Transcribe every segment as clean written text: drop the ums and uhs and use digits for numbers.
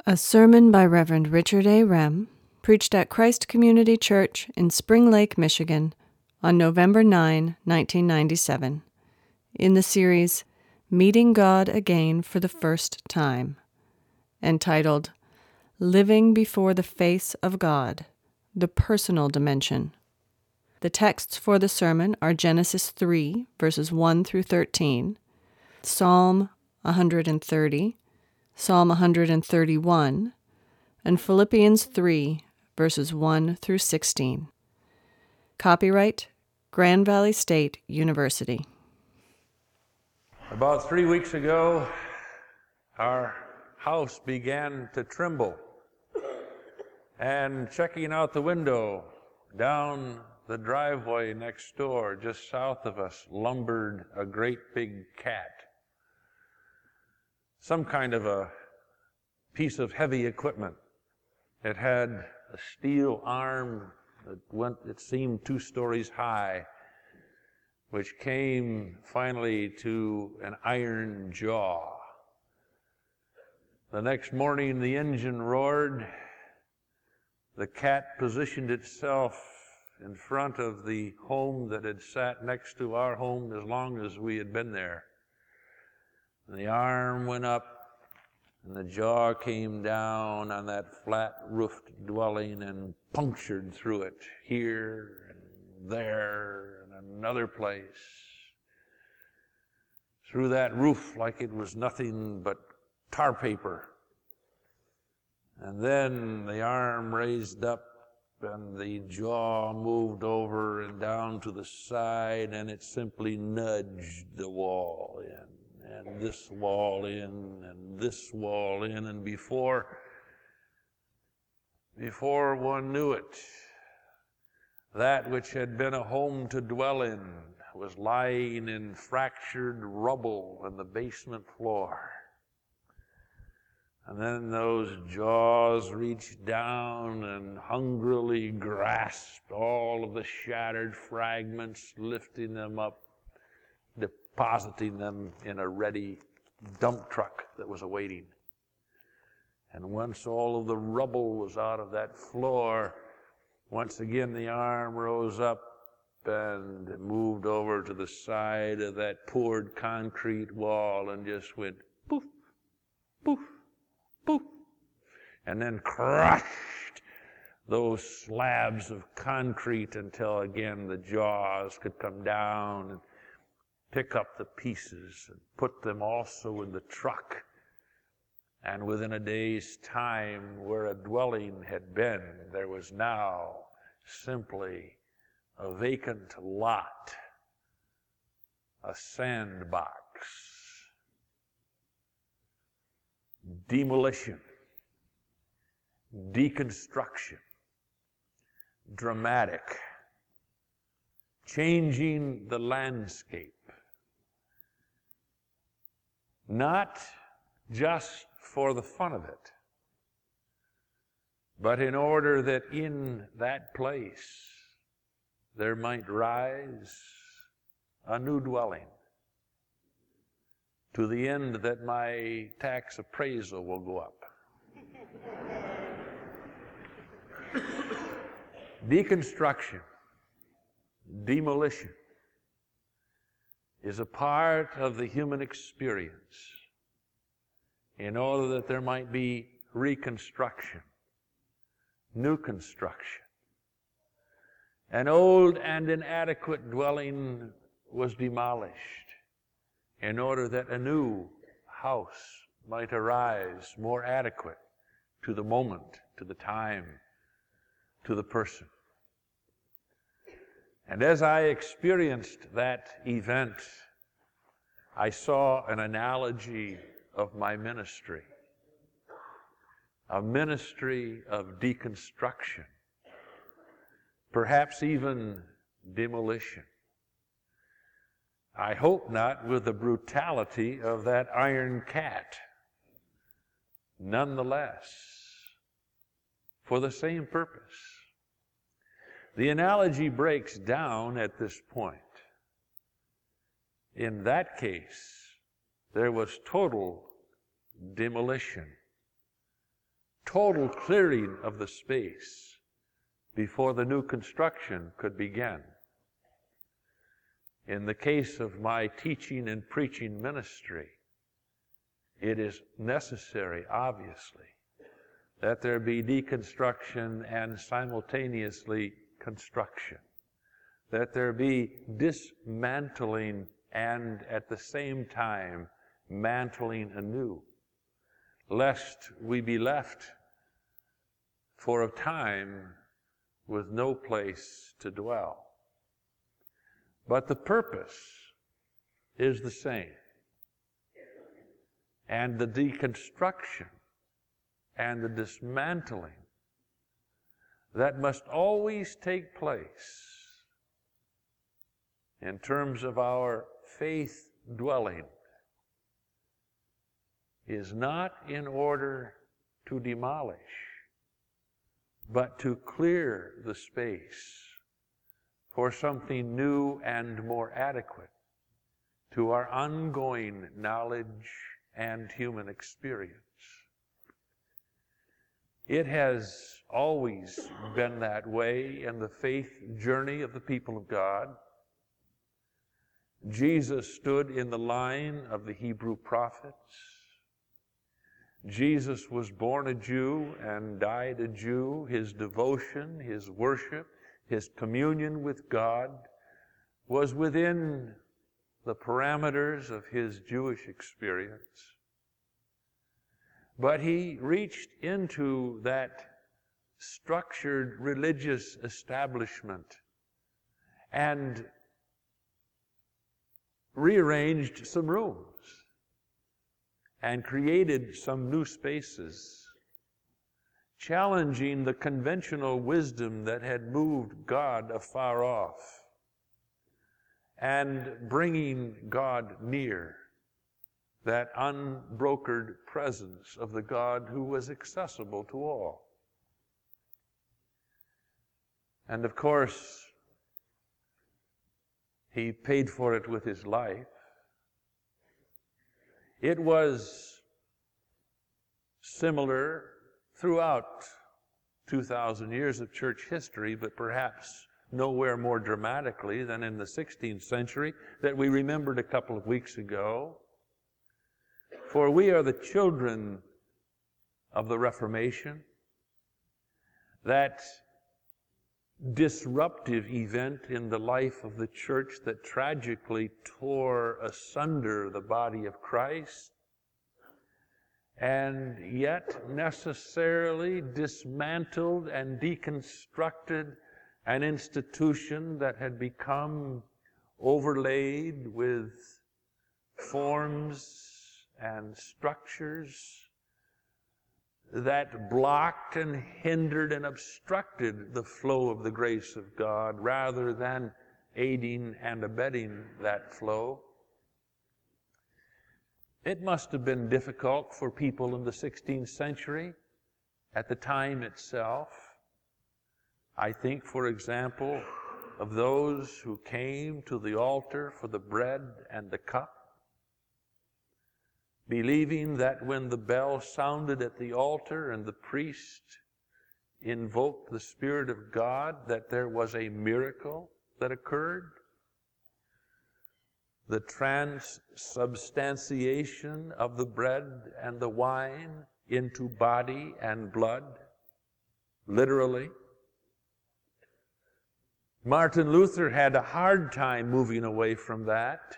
A sermon by Reverend Richard A. Rem, preached at Christ Community Church in Spring Lake, Michigan, on November 9, 1997, in the series Meeting God Again for the First Time, entitled Living Before the Face of God, the Personal Dimension. The texts for the sermon are Genesis 3, verses 1 through 13, Psalm 130, Psalm 131, and Philippians 3, verses 1 through 16. Copyright, Grand Valley State University. About 3 weeks ago, our house began to tremble. And checking out the window, down the driveway next door, just south of us, lumbered a great big cat. Some kind of a piece of heavy equipment. It had a steel arm that went, it seemed, 2 stories high, which came finally to an iron jaw. The next morning, the engine roared. The cat positioned itself in front of the home that had sat next to our home as long as we had been there. And the arm went up, and the jaw came down on that flat-roofed dwelling and punctured through it, here and there and another place. Through that roof like it was nothing but tar paper. And then the arm raised up, and the jaw moved over and down to the side, and it simply nudged the wall in, and this wall in, and this wall in, and before one knew it, that which had been a home to dwell in was lying in fractured rubble on the basement floor. And then those jaws reached down and hungrily grasped all of the shattered fragments, lifting them up, depositing them in a ready dump truck that was awaiting. And once all of the rubble was out of that floor, once again the arm rose up and moved over to the side of that poured concrete wall and just went poof, poof, poof, and then crushed those slabs of concrete until again the jaws could come down and pick up the pieces and put them also in the truck. And within a day's time, where a dwelling had been, there was now simply a vacant lot, a sandbox. Demolition, deconstruction, dramatic, changing the landscape. Not just for the fun of it, but in order that in that place there might rise a new dwelling, to the end that my tax appraisal will go up. Deconstruction, demolition, is a part of the human experience in order that there might be reconstruction, new construction. An old and inadequate dwelling was demolished in order that a new house might arise more adequate to the moment, to the time, to the person. And as I experienced that event, I saw an analogy of my ministry, a ministry of deconstruction, perhaps even demolition. I hope not with the brutality of that iron cat. Nonetheless, for the same purpose. The analogy breaks down at this point. In that case, there was total demolition. total clearing of the space before the new construction could begin. In the case of my teaching and preaching ministry, it is necessary, obviously, that there be deconstruction and simultaneously construction, that there be dismantling and at the same time mantling anew, lest we be left for a time with no place to dwell. But the purpose is the same. And the deconstruction and the dismantling that must always take place in terms of our faith dwelling is not in order to demolish, but to clear the space for something new and more adequate to our ongoing knowledge and human experience. It has always been that way in the faith journey of the people of God. Jesus stood in the line of the Hebrew prophets. Jesus was born a Jew and died a Jew. His devotion, his worship, his communion with God was within the parameters of his Jewish experience. But he reached into that structured religious establishment and rearranged some rooms and created some new spaces, challenging the conventional wisdom that had moved God afar off and bringing God near, that unbrokered presence of the God who was accessible to all. And of course, he paid for it with his life. It was similar throughout 2,000 years of church history, but perhaps nowhere more dramatically than in the 16th century that we remembered a couple of weeks ago. For we are the children of the Reformation, that disruptive event in the life of the church that tragically tore asunder the body of Christ, and yet necessarily dismantled and deconstructed an institution that had become overlaid with forms and structures that blocked and hindered and obstructed the flow of the grace of God rather than aiding and abetting that flow. It must have been difficult for people in the 16th century at the time itself. I think, for example, of those who came to the altar for the bread and the cup, believing that when the bell sounded at the altar and the priest invoked the Spirit of God, that there was a miracle that occurred. The transubstantiation of the bread and the wine into body and blood, literally. Martin Luther had a hard time moving away from that.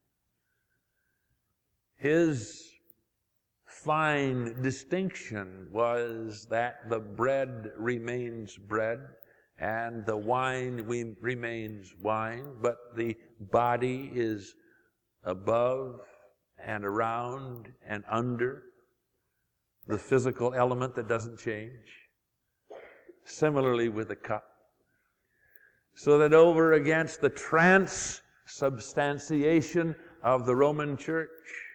His fine distinction was that the bread remains bread and the wine remains wine, but the body is above and around and under the physical element that doesn't change. Similarly with the cup. So that over against the transubstantiation of the Roman Church,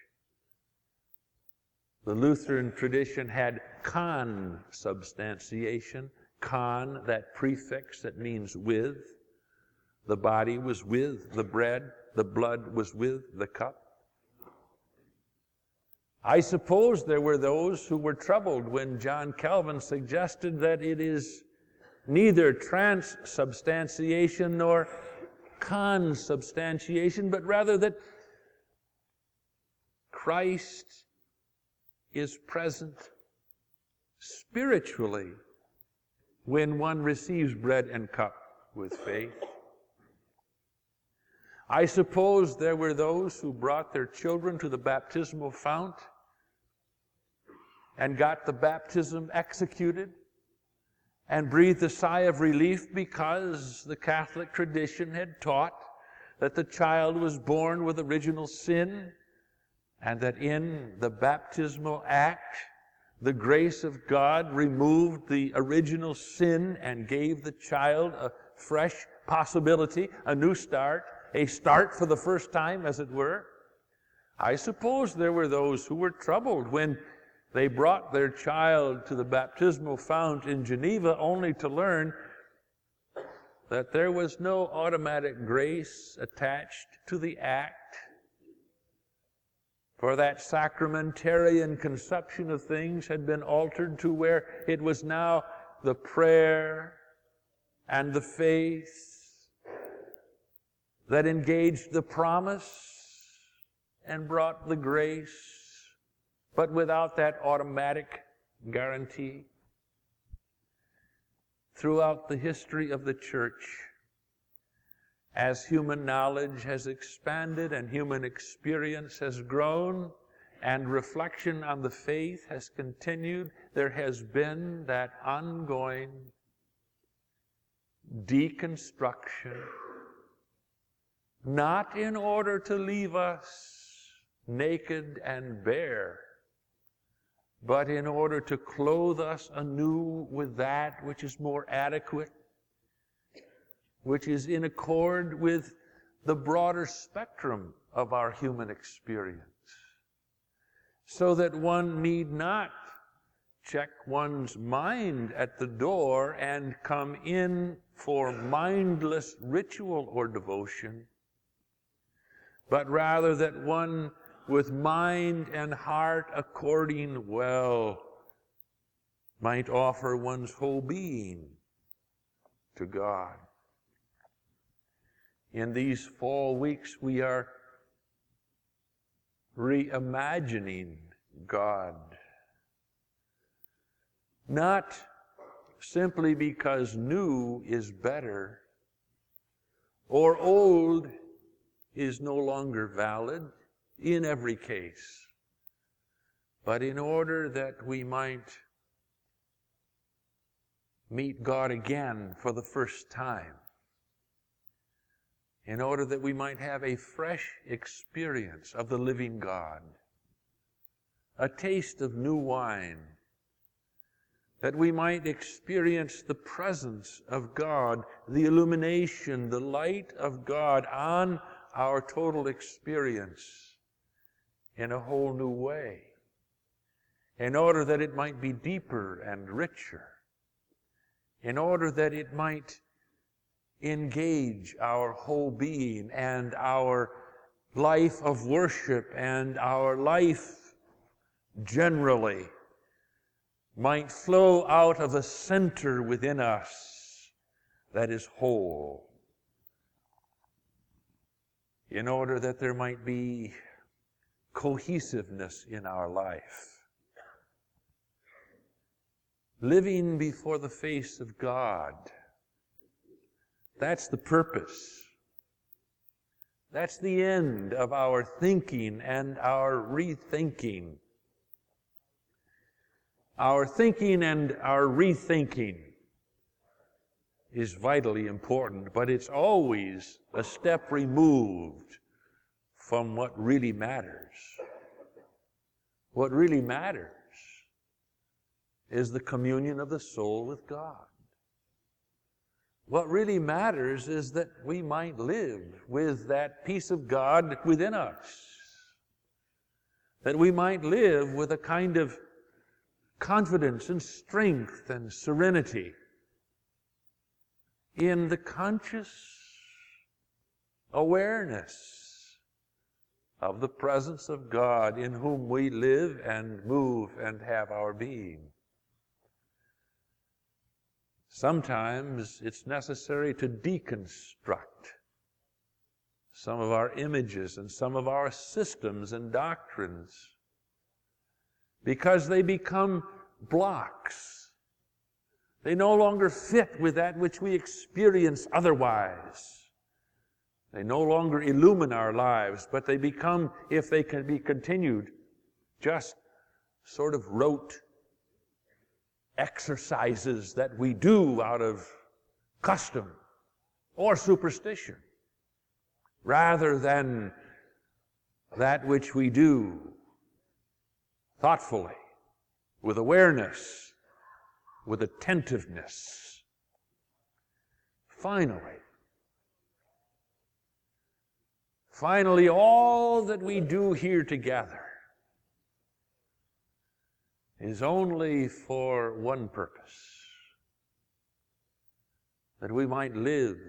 the Lutheran tradition had consubstantiation. Con, that prefix that means with. The body was with the bread. The blood was with the cup. I suppose there were those who were troubled when John Calvin suggested that it is neither transubstantiation nor consubstantiation, but rather that Christ is present spiritually when one receives bread and cup with faith. I suppose there were those who brought their children to the baptismal fount and got the baptism executed and breathed a sigh of relief because the Catholic tradition had taught that the child was born with original sin, and that in the baptismal act, the grace of God removed the original sin and gave the child a fresh possibility, a new start, a start for the first time, as it were. I suppose there were those who were troubled when they brought their child to the baptismal fount in Geneva only to learn that there was no automatic grace attached to the act, for that sacramentarian conception of things had been altered to where it was now the prayer and the faith that engaged the promise and brought the grace, but without that automatic guarantee. Throughout the history of the church, as human knowledge has expanded and human experience has grown and reflection on the faith has continued, there has been that ongoing deconstruction, not in order to leave us naked and bare, but in order to clothe us anew with that which is more adequate, which is in accord with the broader spectrum of our human experience, so that one need not check one's mind at the door and come in for mindless ritual or devotion, but rather that one with mind and heart according well might offer one's whole being to God. In these fall weeks, we are reimagining God. Not simply because new is better or old is no longer valid in every case, but in order that we might meet God again for the first time, in order that we might have a fresh experience of the living God, a taste of new wine, that we might experience the presence of God, the illumination, the light of God on our total experience in a whole new way, in order that it might be deeper and richer, in order that it might engage our whole being and our life of worship and our life generally might flow out of a center within us that is whole, in order that there might be cohesiveness in our life. Living before the face of God, that's the purpose. That's the end of our thinking and our rethinking. Our thinking and our rethinking is vitally important, but it's always a step removed from what really matters. What really matters is the communion of the soul with God. What really matters is that we might live with that peace of God within us, that we might live with a kind of confidence and strength and serenity in the conscious awareness of the presence of God in whom we live and move and have our being. Sometimes it's necessary to deconstruct some of our images and some of our systems and doctrines because they become blocks. They no longer fit with that which we experience otherwise. They no longer illumine our lives, but they become, if they can be continued, just sort of rote exercises that we do out of custom or superstition, rather than that which we do thoughtfully, with awareness, with attentiveness. Finally, all that we do here together is only for one purpose, that we might live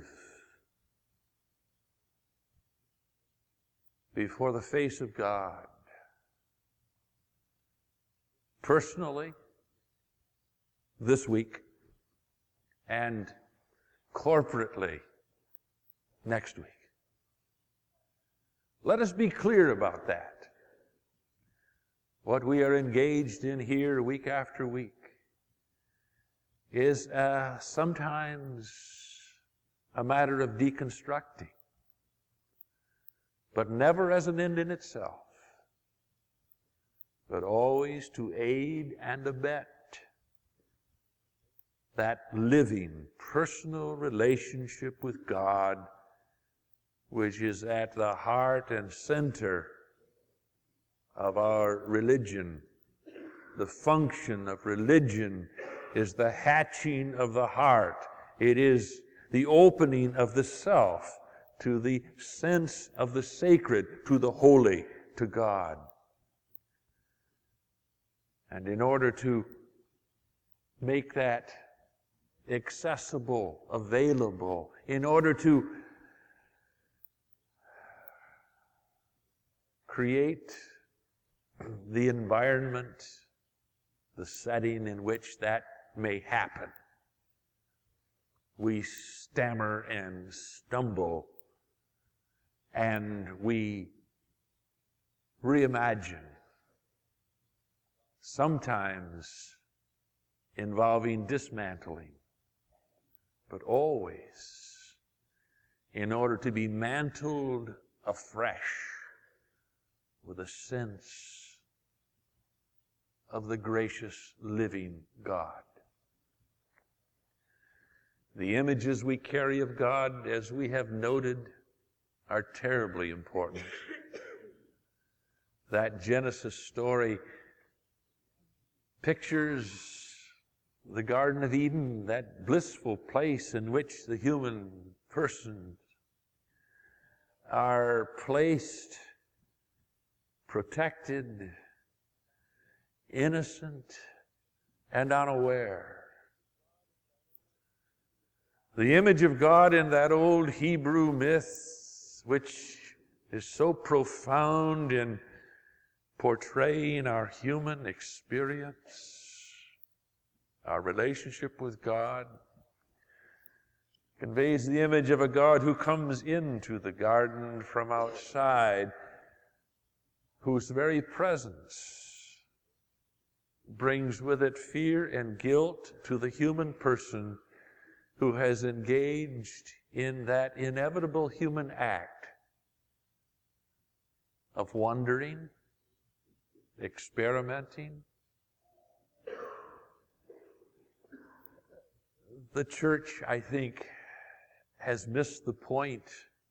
before the face of God, personally, this week, and corporately next week. Let us be clear about that. What we are engaged in here week after week is sometimes a matter of deconstructing, but never as an end in itself, but always to aid and abet that living, personal relationship with God, which is at the heart and center of our religion. The function of religion is the hatching of the heart. It is the opening of the self to the sense of the sacred, to the holy, to God. And in order to make that accessible, available, in order to create the environment, the setting in which that may happen, we stammer and stumble, and we reimagine, sometimes involving dismantling, but always in order to be mantled afresh with a sense of the gracious living God. The images we carry of God, as we have noted, are terribly important. That Genesis story pictures the Garden of Eden, that blissful place in which the human persons are placed, protected, innocent, and unaware. The image of God in that old Hebrew myth, which is so profound in portraying our human experience, our relationship with God, conveys the image of a God who comes into the garden from outside, whose very presence brings with it fear and guilt to the human person who has engaged in that inevitable human act of wondering, experimenting. The church, I think, has missed the point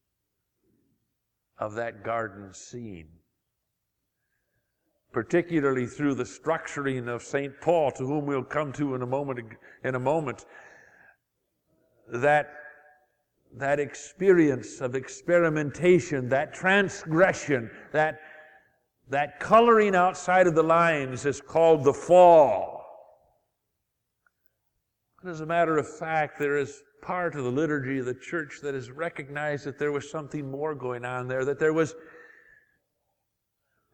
of that garden scene, particularly through the structuring of St. Paul, to whom we'll come to in a moment. That experience of experimentation, that transgression, that coloring outside of the lines is called the fall. And as a matter of fact, there is part of the liturgy of the church that has recognized that there was something more going on there, that there was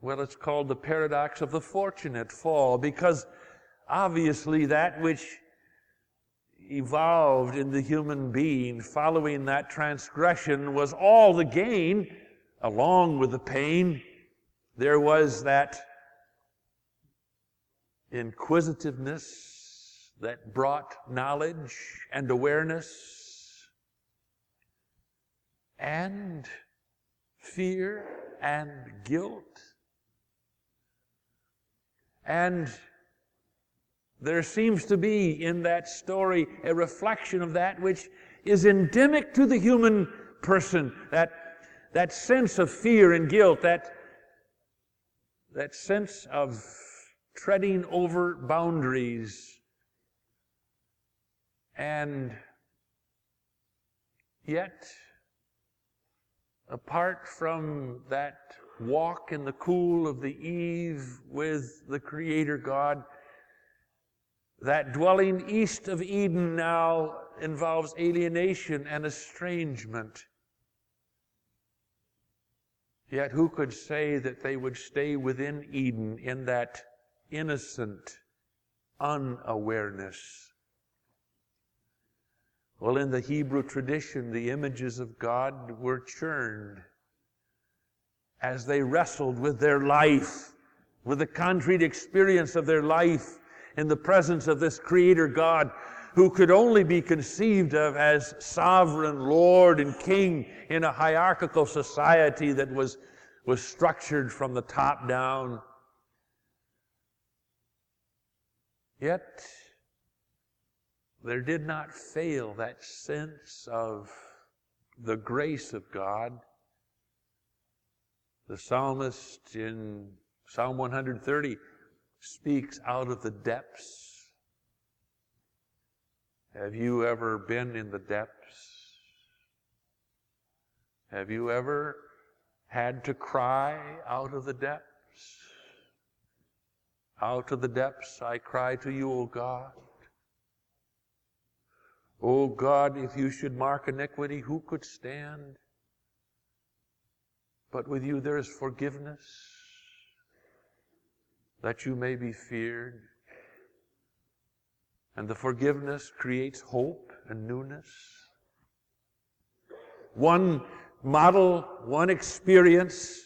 Well, it's called the paradox of the fortunate fall, because obviously that which evolved in the human being following that transgression was all the gain, along with the pain. There was that inquisitiveness that brought knowledge and awareness, and fear and guilt. And there seems to be in that story a reflection of that which is endemic to the human person, that sense of fear and guilt, that sense of treading over boundaries. And yet, apart from that walk in the cool of the eve with the Creator God, that dwelling east of Eden now involves alienation and estrangement. Yet who could say that they would stay within Eden in that innocent unawareness? Well, in the Hebrew tradition, the images of God were churned as they wrestled with their life, with the concrete experience of their life in the presence of this Creator God, who could only be conceived of as sovereign Lord and King in a hierarchical society that was structured from the top down. Yet, there did not fail that sense of the grace of God. The psalmist in Psalm 130 speaks out of the depths. Have you ever been in the depths? Have you ever had to cry out of the depths? Out of the depths I cry to you, O God. O God, if you should mark iniquity, who could stand? But with you there is forgiveness, that you may be feared. And the forgiveness creates hope and newness. One model, one experience,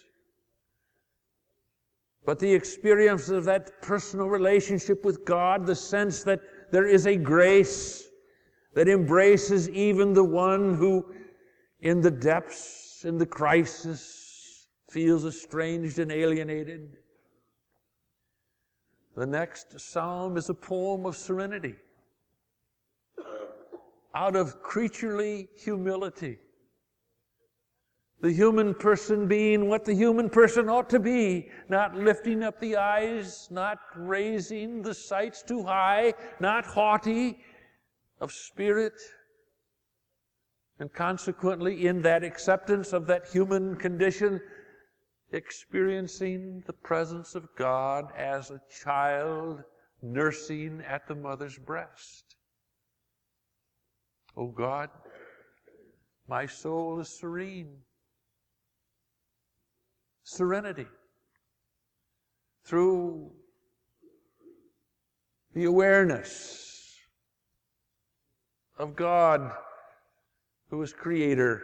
but the experience of that personal relationship with God, the sense that there is a grace that embraces even the one who, in the depths, in the crisis, feels estranged and alienated. The next psalm is a poem of serenity, out of creaturely humility. The human person being what the human person ought to be, not lifting up the eyes, not raising the sights too high, not haughty of spirit, and consequently in that acceptance of that human condition, experiencing the presence of God as a child nursing at the mother's breast. Oh God, my soul is serene. Serenity through the awareness of God, who is Creator,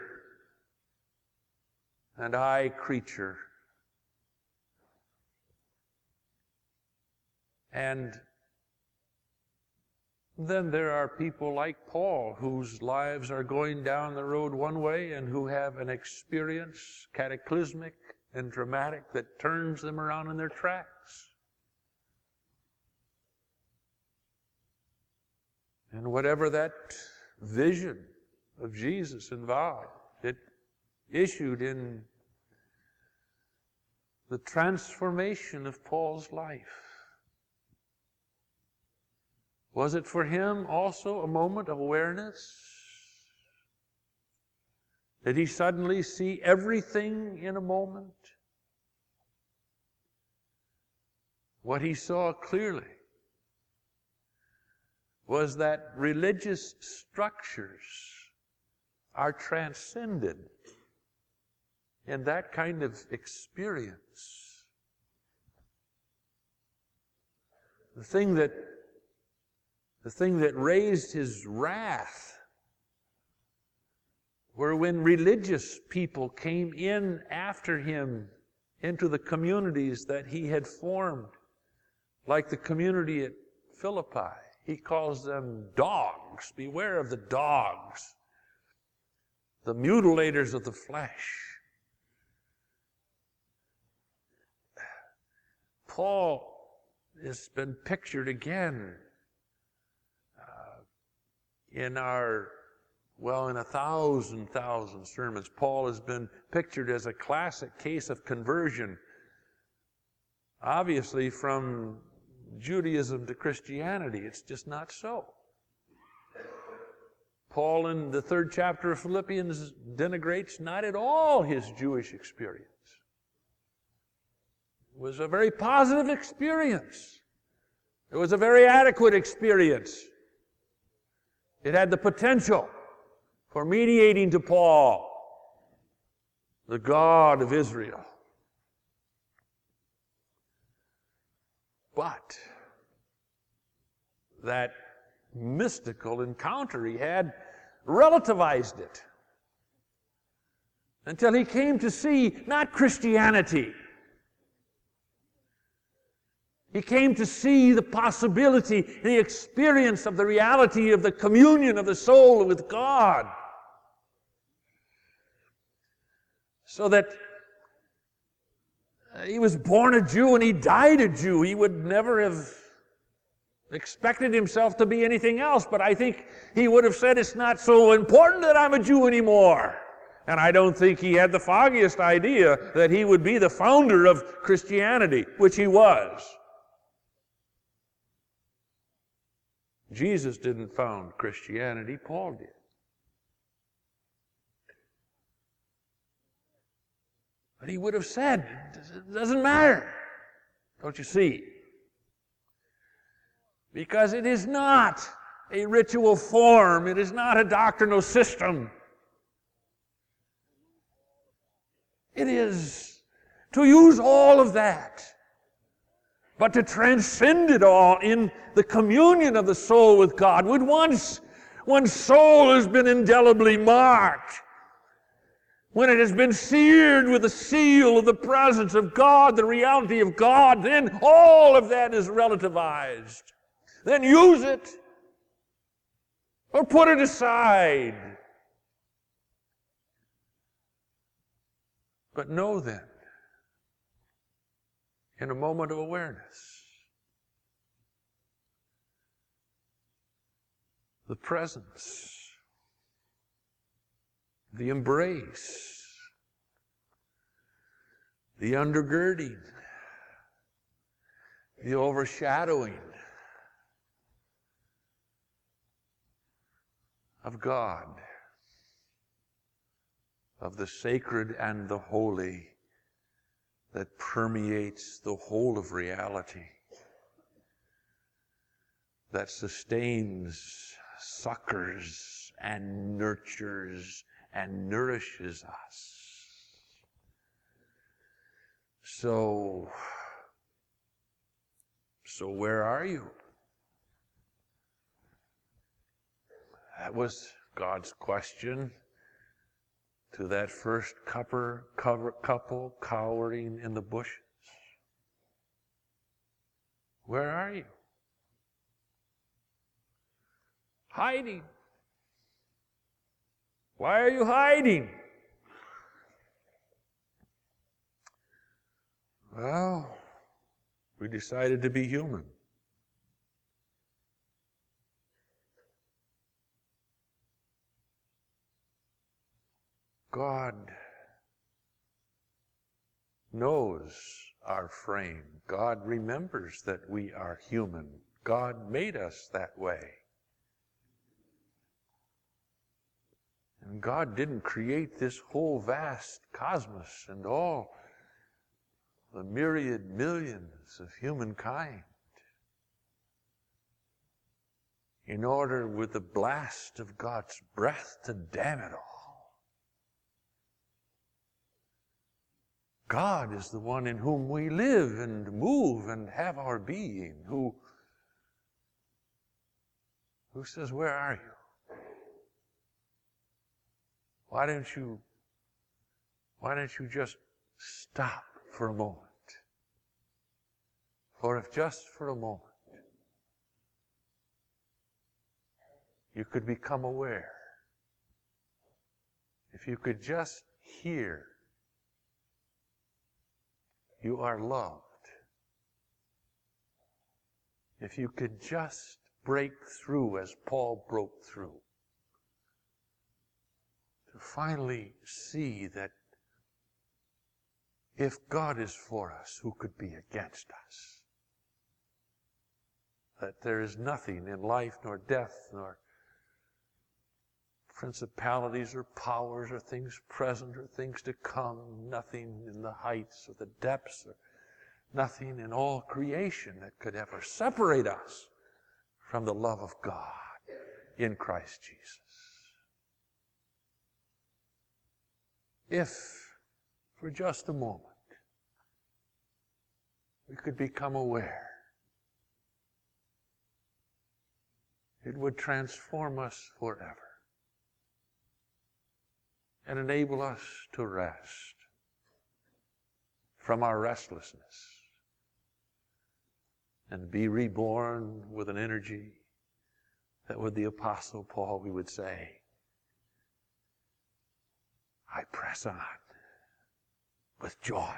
and I, creature. And then there are people like Paul, whose lives are going down the road one way and who have an experience, cataclysmic and dramatic, that turns them around in their tracks. And whatever that vision of Jesus involved, it issued in the transformation of Paul's life. Was it for him also a moment of awareness? Did he suddenly see everything in a moment? What he saw clearly was that religious structures are transcended in that kind of experience. the thing that raised his wrath were when religious people came in after him into the communities that he had formed, like the community at Philippi. He calls them dogs. Beware of the dogs, the mutilators of the flesh. Paul has been pictured again in 1,000 sermons. Paul has been pictured as a classic case of conversion, obviously from Judaism to Christianity. It's just not so. Paul, in the 3rd chapter of Philippians, denigrates not at all his Jewish experience. It was a very positive experience. It was a very adequate experience. It had the potential for mediating to Paul, the God of Israel. But that mystical encounter he had relativized it until he came to see not Christianity. He came to see the possibility, the experience of the reality of the communion of the soul with God. So that he was born a Jew and he died a Jew. He would never have expected himself to be anything else, but I think he would have said, it's not so important that I'm a Jew anymore. And I don't think he had the foggiest idea that he would be the founder of Christianity, which he was. Jesus didn't found Christianity, Paul did. But he would have said, it doesn't matter. Don't you see? Because it is not a ritual form. It is not a doctrinal system. It is to use all of that, but to transcend it all in the communion of the soul with God. When one's soul has been indelibly marked, when it has been seared with the seal of the presence of God, the reality of God, then all of that is relativized. Then use it or put it aside. But know then, in a moment of awareness, the presence, the embrace, the undergirding, the overshadowing of God, of the sacred and the holy that permeates the whole of reality, that sustains, succors, and nurtures and nourishes us. So where are you? That was God's question to that first couple cowering in the bushes. Where are you? Hiding. Why are you hiding? Well, we decided to be human. God knows our frame. God remembers that we are human. God made us that way. And God didn't create this whole vast cosmos and all the myriad millions of humankind in order, with the blast of God's breath, to damn it all. God is the one in whom we live and move and have our being, who who says, where are you? Why don't you just stop for a moment? For if just for a moment you could become aware, if you could just hear, you are loved. If you could just break through as Paul broke through, to finally see that if God is for us, who could be against us? That there is nothing in life, nor death, nor principalities or powers or things present or things to come, nothing in the heights or the depths, or nothing in all creation that could ever separate us from the love of God in Christ Jesus. If, for just a moment, we could become aware, it would transform us forever and enable us to rest from our restlessness and be reborn with an energy that with the Apostle Paul we would say, I press on with joy,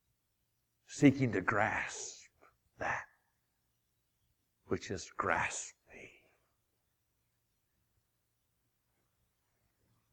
seeking to grasp that which is grasped